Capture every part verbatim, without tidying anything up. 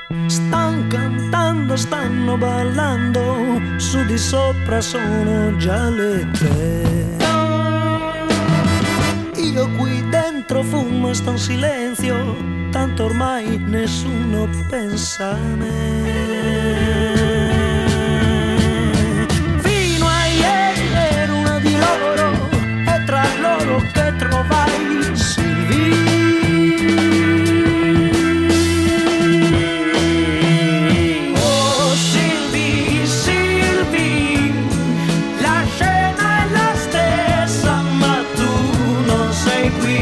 Stan cantando, stanno ballando, su di sopra sono già le tre. Io qui dentro fumo e sto in silenzio, tanto ormai nessuno pensa a me. Fino a ieri ero una di loro e tra loro che trovai Sylvie. Oh Sylvie, Sylvie, la scena è la stessa ma tu non sei qui.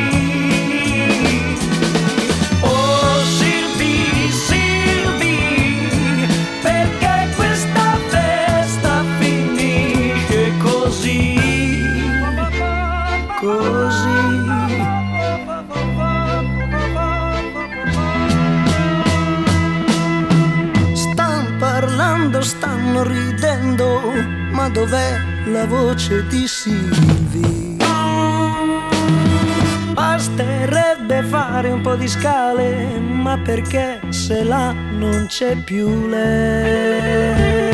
Oh Sylvie, Sylvie, perché questa festa finisce così, così. Stanno parlando, stanno ridendo, ma dov'è la voce di Sylvie? Basterebbe fare un po' di scale, ma perché se là non c'è più lei?